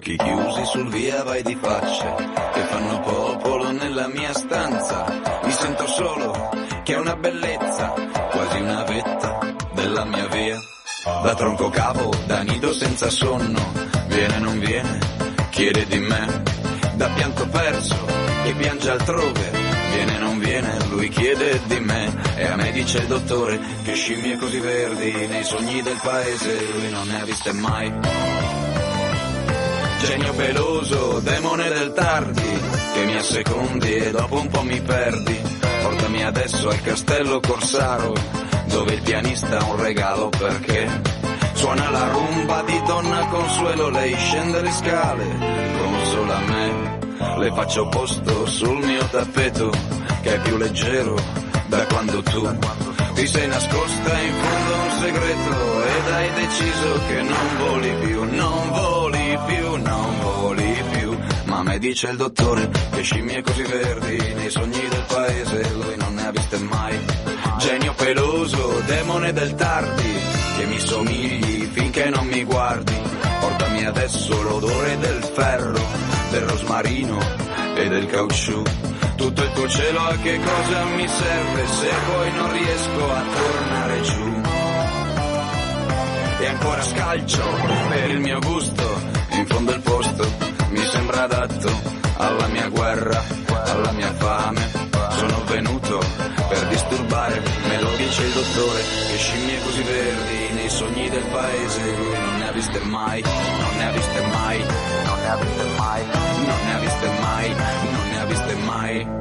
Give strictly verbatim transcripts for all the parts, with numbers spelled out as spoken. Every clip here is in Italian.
occhi chiusi sul via vai di facce che fanno popolo nella mia stanza. Mi sento solo, che è una bellezza, quasi una vetta della mia via. Da tronco capo, da nido senza sonno, viene non viene, chiede di me. Da pianto perso, che piange altrove, viene non viene, lui chiede di me. E a me dice il dottore che scimmie così verdi nei sogni del paese lui non ne ha viste mai. Genio peloso, demone del tardi, che mi assecondi e dopo un po' mi perdi. Portami adesso al castello Corsaro, dove il pianista ha un regalo perché suona la rumba di Donna Consuelo. Lei scende le scale, consola me, le faccio posto sul mio tappeto che è più leggero da quando tu ti sei nascosta in fondo a un segreto ed hai deciso che non voli più, non voli più, non voli più. Ma a me dice il dottore che scimmie così verdi nei sogni del paese lui non ne ha viste mai. Genio peloso, demone del tardi, che mi somigli finché non mi guardi. Portami adesso l'odore del ferro, del rosmarino e del caucciù. Tutto il tuo cielo a che cosa mi serve se poi non riesco a tornare giù. E ancora scalcio per il mio gusto, in fondo il posto mi sembra adatto alla mia guerra, alla mia fame. Sono venuto per disturbare, me lo dice il dottore, che scimmie così verdi nei sogni del paese lui non ne ha viste mai, non ne ha viste mai, non ne ha viste mai, non ne ha viste mai, non ne ha viste mai.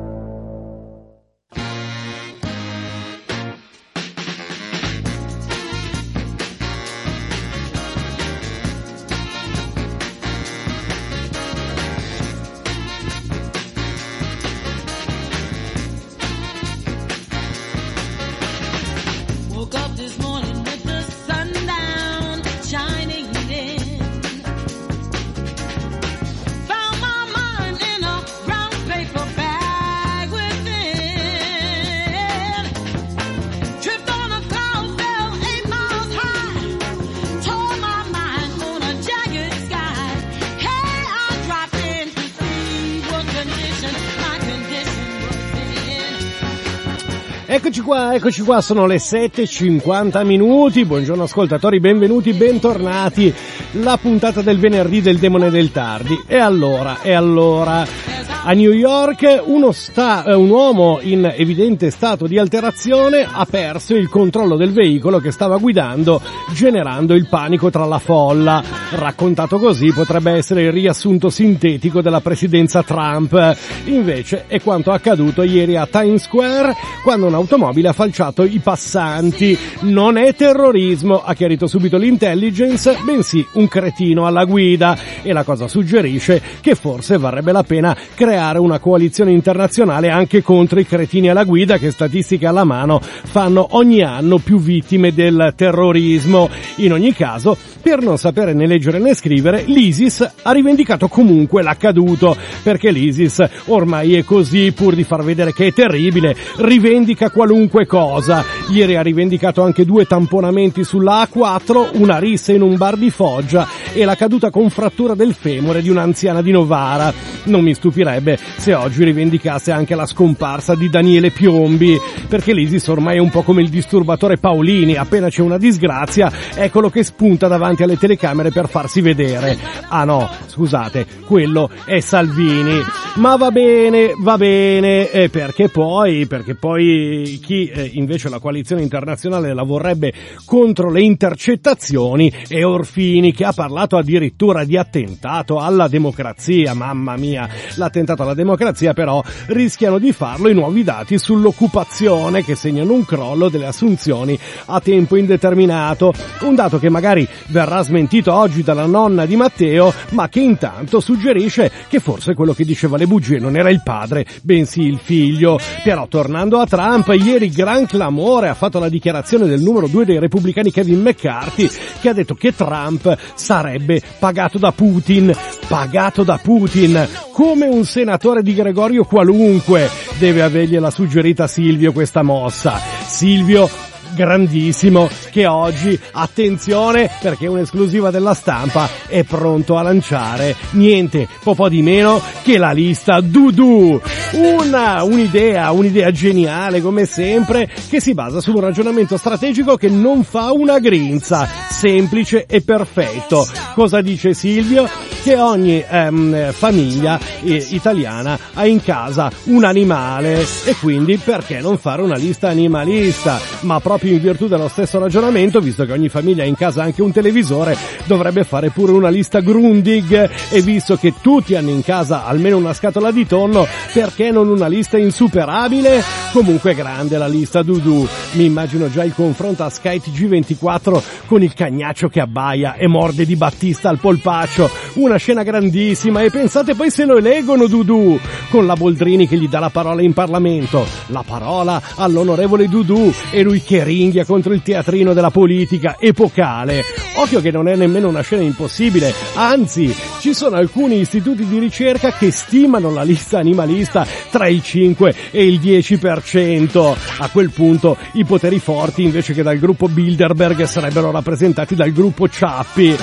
Eccoci qua, eccoci qua, sono le sette e cinquanta minuti, buongiorno ascoltatori, benvenuti, bentornati, la puntata del venerdì del Demone del Tardi. E allora, e allora, a New York uno sta, un uomo in evidente stato di alterazione ha perso il controllo del veicolo che stava guidando, generando il panico tra la folla. Raccontato così potrebbe essere il riassunto sintetico della presidenza Trump. Invece è quanto accaduto ieri a Times Square, quando un'automobile ha falciato i passanti. Non è terrorismo, ha chiarito subito l'intelligence, bensì un cretino alla guida. E la cosa suggerisce che forse varrebbe la pena creare una coalizione internazionale anche contro i cretini alla guida, che statistiche alla mano fanno ogni anno più vittime del terrorismo. In ogni caso, per non sapere né leggere né scrivere, l'ISIS ha rivendicato comunque l'accaduto, perché l'ISIS ormai è così, pur di far vedere che è terribile, rivendica qualunque cosa. Ieri ha rivendicato anche due tamponamenti sulla A quattro, una rissa in un bar di Foggia e la caduta con frattura del femore di un'anziana di Novara. Non mi stupirebbe se oggi rivendicasse anche la scomparsa di Daniele Piombi, perché l'ISIS ormai è un po' come il disturbatore Paolini, appena c'è una disgrazia eccolo che spunta davanti alle telecamere per farsi vedere. Ah no, scusate, quello è Salvini. Ma va bene, va bene, eh, perché poi, perché poi chi eh, invece la coalizione internazionale la vorrebbe contro le intercettazioni è Orfini, che ha parlato addirittura di attentato alla democrazia. Mamma mia, l'attentato alla democrazia però rischiano di farlo i nuovi dati sull'occupazione, che segnano un crollo delle assunzioni a tempo indeterminato. Un dato che magari verrà smentito oggi dalla nonna di Matteo, ma che intanto suggerisce che forse quello che diceva le bugie non era il padre, bensì il figlio. Però tornando a Trump, ieri gran clamore ha fatto la dichiarazione del numero due dei repubblicani Kevin McCarthy, che ha detto che Trump sarebbe pagato da Putin, pagato da Putin, come un senatore di Gregorio qualunque. Deve avergliela suggerita Silvio questa mossa. Silvio grandissimo che oggi, attenzione, perché è un'esclusiva della Stampa, è pronto a lanciare niente po' po' di meno che la lista Dudu. Una, un'idea, un'idea geniale come sempre, che si basa su un ragionamento strategico che non fa una grinza, semplice e perfetto. Cosa dice Silvio? Che ogni ehm, famiglia eh, italiana ha in casa un animale e quindi perché non fare una lista animalista? Ma proprio in virtù dello stesso ragionamento, visto che ogni famiglia ha in casa anche un televisore, dovrebbe fare pure una lista Grundig, e visto che tutti hanno in casa almeno una scatola di tonno, perché non una lista insuperabile? Comunque grande la lista Dudu. Mi immagino già il confronto a Sky T G ventiquattro con il cagnaccio che abbaia e morde Di Battista al polpaccio, una scena grandissima. E pensate poi se lo eleggono Dudu, con la Boldrini che gli dà la parola in Parlamento, la parola all'onorevole Dudu, e lui che ringhia contro il teatrino della politica epocale. Occhio che non è nemmeno una scena impossibile, anzi ci sono alcuni istituti di ricerca che stimano la lista animalista tra il cinque e il dieci per cento. A quel punto i poteri forti, invece che dal gruppo Bilderberg, sarebbero rappresentati dal gruppo Ciappi.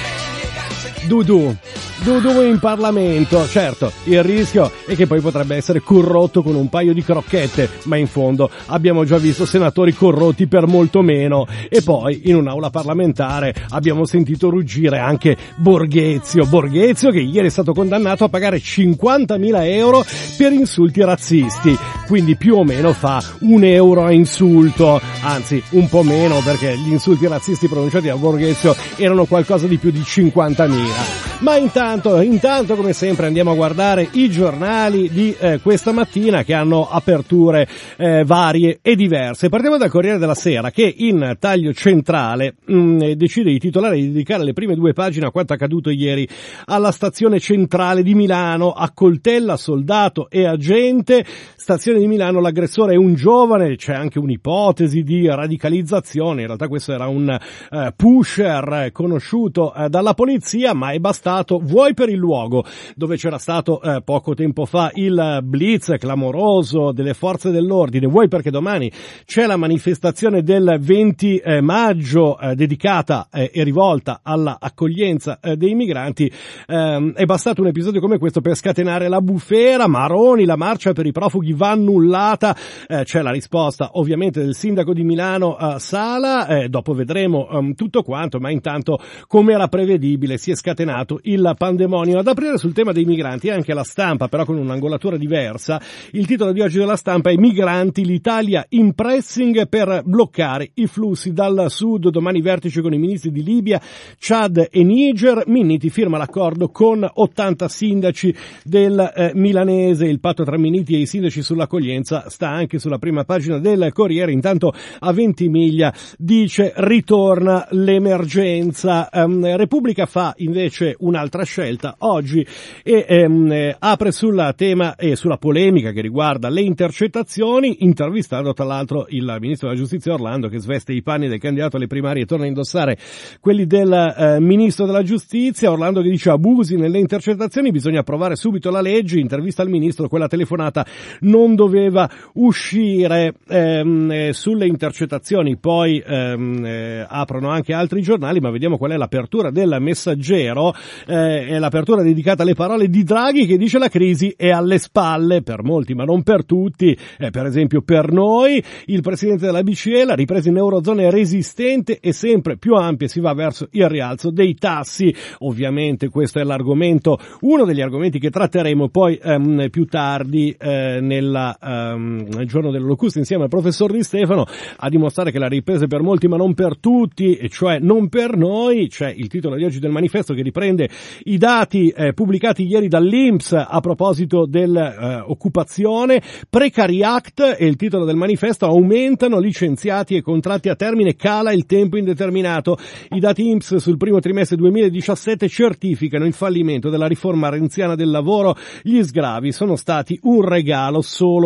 Dudu, Dudu in Parlamento, certo, il rischio è che poi potrebbe essere corrotto con un paio di crocchette, ma in fondo abbiamo già visto senatori corrotti per molto meno. E poi in un'aula parlamentare abbiamo sentito ruggire anche Borghezio, Borghezio che ieri è stato condannato a pagare cinquantamila euro per insulti razzisti, quindi più o meno fa un euro a insulto, anzi un po' meno, perché gli insulti razzisti pronunciati da Borghezio erano qualcosa di più di cinquantamila. Ma intanto, intanto come sempre andiamo a guardare i giornali di eh, questa mattina, che hanno aperture eh, varie e diverse. Partiamo dal Corriere della Sera, che in taglio centrale mh, decide di titolare di dedicare le prime due pagine a quanto accaduto ieri alla stazione centrale di Milano. Accoltella soldato e agente. Stazione di Milano, l'aggressore è un giovane, c'è anche un'ipotesi di radicalizzazione. In realtà questo era un uh, pusher conosciuto uh, dalla polizia, ma è bastato, vuoi per il luogo dove c'era stato uh, poco tempo fa il blitz clamoroso delle forze dell'ordine, vuoi perché domani c'è la manifestazione del venti maggio uh, dedicata uh, e rivolta alla accoglienza uh, dei migranti. Uh, è bastato un episodio come questo per scatenare la bufera. Maroni, la marcia per i profughi va annullata. Eh, c'è la risposta ovviamente del sindaco di Milano uh, Sala, eh, dopo vedremo um, tutto quanto, ma intanto, come era prevedibile, si è scatenato il pandemonio. Ad aprire sul tema dei migranti anche la Stampa, però con un'angolatura diversa. Il titolo di oggi della Stampa è Migranti, l'Italia in pressing per bloccare i flussi dal sud. Domani vertice con i ministri di Libia, Chad e Niger. Minniti firma l'accordo con ottanta sindaci del eh, milanese. Il patto tra Minniti e i sindaci sull'accoglienza sta anche sulla prima pagina del Corriere. Intanto a Ventimiglia dice ritorna l'emergenza. Um, Repubblica fa invece un'altra scelta oggi e um, eh, apre sul tema e sulla polemica che riguarda le intercettazioni, intervistando tra l'altro il ministro della giustizia Orlando, che sveste i panni del candidato alle primarie e torna a indossare quelli del eh, ministro della giustizia. Orlando che dice abusi nelle intercettazioni, bisogna approvare subito la legge. Intervista al ministro, quella telefonata non doveva uscire. Ehm, eh, sulle intercettazioni poi ehm, eh, aprono anche altri giornali, ma vediamo qual è l'apertura del Messaggero. Eh, è l'apertura dedicata alle parole di Draghi, che dice la crisi è alle spalle per molti ma non per tutti, eh, per esempio per noi. Il presidente della B C E, la ripresa in Eurozona è resistente e sempre più ampia, si va verso il rialzo dei tassi. Ovviamente questo è l'argomento, uno degli argomenti che tratteremo poi ehm, più tardi eh, nella, ehm, nel giorno della locusta insieme al professor Di Stefano, a dimostrare che la ripresa è per molti ma non per tutti, e cioè non per noi. C'è il titolo di oggi del Manifesto che riprende i dati eh, pubblicati ieri dall'I N P S a proposito dell'occupazione. Eh, Precari Act è il titolo del Manifesto, aumentano licenziati e contratti a termine, cala il tempo indeterminato. I dati I N P S sul primo trimestre duemiladiciassette certificano il fallimento della riforma renziana del lavoro. Gli sgravi sono stati un regalo solo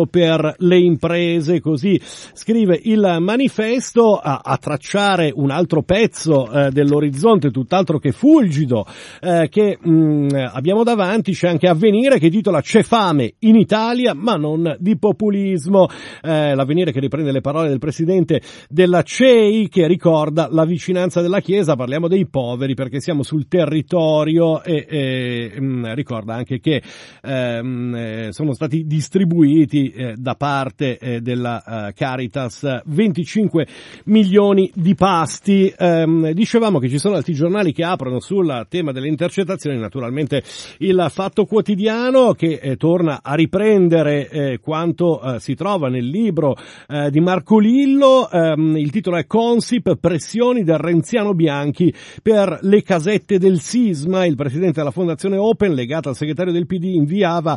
solo per le imprese, così scrive il manifesto. A, a tracciare un altro pezzo eh, dell'orizzonte tutt'altro che fulgido eh, che mh, abbiamo davanti, c'è anche Avvenire che titola "C'è fame in Italia ma non di populismo", eh, l'Avvenire che riprende le parole del presidente della C E I che ricorda la vicinanza della Chiesa. Parliamo dei poveri perché siamo sul territorio e, e mh, ricorda anche che eh, mh, sono stati distribuiti eh, da parte eh, della uh, Caritas venticinque milioni di pasti. Eh, dicevamo che ci sono altri giornali che aprono sul tema delle intercettazioni, naturalmente il Fatto Quotidiano che eh, torna a riprendere eh, quanto eh, si trova nel libro eh, di Marco Lillo. Eh, il titolo è "Consip, pressioni del Renziano Bianchi per le casette del sisma". Il presidente della fondazione Open, legata al segretario del P D, inviava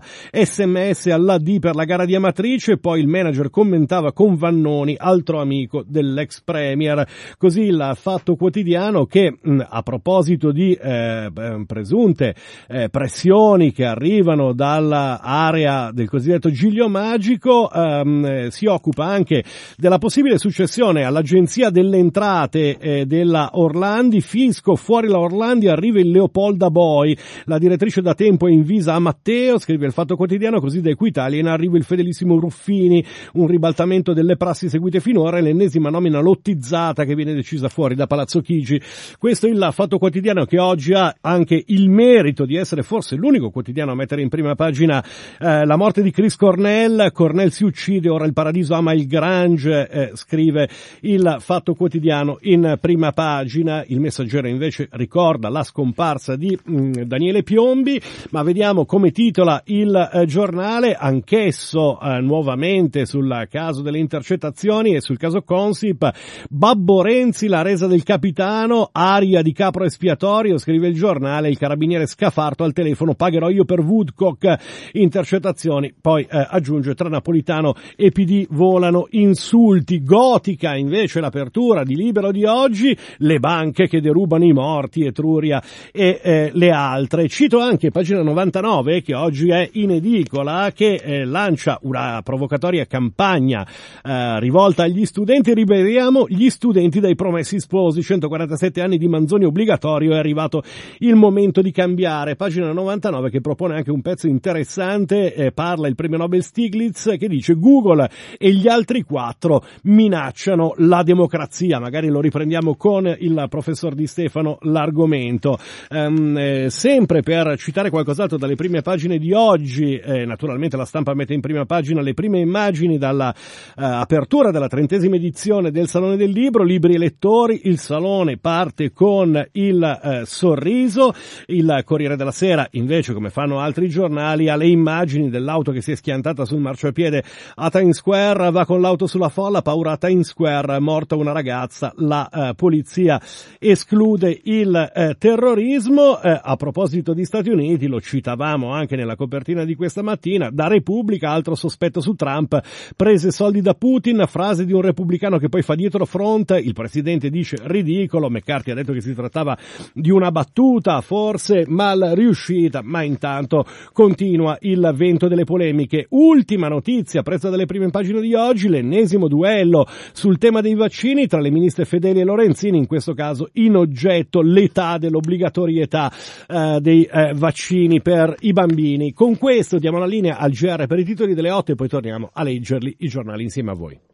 sms all'A D per la gara di Amatrice, poi il manager commentava con Vannoni, altro amico dell'ex premier. Così il Fatto Quotidiano che mh, a proposito di eh, presunte eh, pressioni che arrivano dall'area del cosiddetto Giglio Magico ehm, si occupa anche della possibile successione all'Agenzia delle Entrate eh, della Orlandi. Fisco, fuori la Orlandi, arriva il Leopolda Boy, la direttrice da tempo è invisa a Matteo, scrive il Fatto Quotidiano. Così da Equitalia in arrivo il fedelissimo Ruffini, un ribaltamento delle prassi seguite finora e l'ennesima nomina lottizzata che viene decisa fuori da Palazzo Chigi. Questo è il Fatto Quotidiano che oggi ha anche il merito di essere forse l'unico quotidiano a mettere in prima pagina eh, la morte di Chris Cornell. Cornell si uccide, ora il paradiso ama il Grange, eh, scrive il Fatto Quotidiano in prima pagina. Il Messaggero invece ricorda la scomparsa di mh, Daniele Piombi, ma vediamo come titola il eh, giornale, anch'esso eh, nuovamente sul caso delle intercettazioni e sul caso Consip. Babbo Renzi, la resa del capitano, aria di capro espiatorio, scrive il giornale. Il carabiniere Scafarto al telefono, pagherò io per Woodcock, intercettazioni. Poi eh, aggiunge, tra Napolitano e P D volano insulti. Gotica invece l'apertura di Libero di oggi, le banche che derubano i morti, Etruria e eh, le altre. Cito anche pagina novantanove che oggi è in edicola, che eh, lancia una provocatoria campagna eh, rivolta agli studenti. Liberiamo gli studenti dai promessi sposi, centoquarantasette anni di Manzoni obbligatorio, è arrivato il momento di cambiare. Pagina novantanove che propone anche un pezzo interessante, eh, parla il premio Nobel Stiglitz che dice Google e gli altri quattro minacciano la democrazia. Magari lo riprendiamo con il professor Di Stefano l'argomento. Um, eh, sempre per citare qualcos'altro dalle prime pagine di oggi, eh, naturalmente la Stampa mette in prima pagina le prime immagini dalla uh, apertura della trentesima edizione del Salone del Libro, libri e lettori. Il salone parte con il uh, sorriso. Il Corriere della Sera invece, come fanno altri giornali, ha le immagini dell'auto che si è schiantata sul marciapiede a Times Square, va con l'auto sulla folla, paura a Times Square, morta una ragazza, la uh, polizia esclude il uh, terrorismo. Uh, a proposito di Stati Uniti, lo citavamo anche nella copertina di questa mattina, da Repubblica, altro sospetto su Trump, prese soldi da Putin, frase di un repubblicano che poi fa dietro front, il presidente dice ridicolo, McCarthy ha detto che si trattava di una battuta, forse mal riuscita, ma intanto continua il vento delle polemiche. Ultima notizia presa dalle prime pagine di oggi, l'ennesimo duello sul tema dei vaccini tra le ministre Fedeli e Lorenzini, in questo caso in oggetto l'età dell'obbligatorietà eh, dei eh, vaccini per i bambini. Con questo diamo la linea al G R per i titoli delle otto e poi torniamo a leggerli i giornali insieme a voi.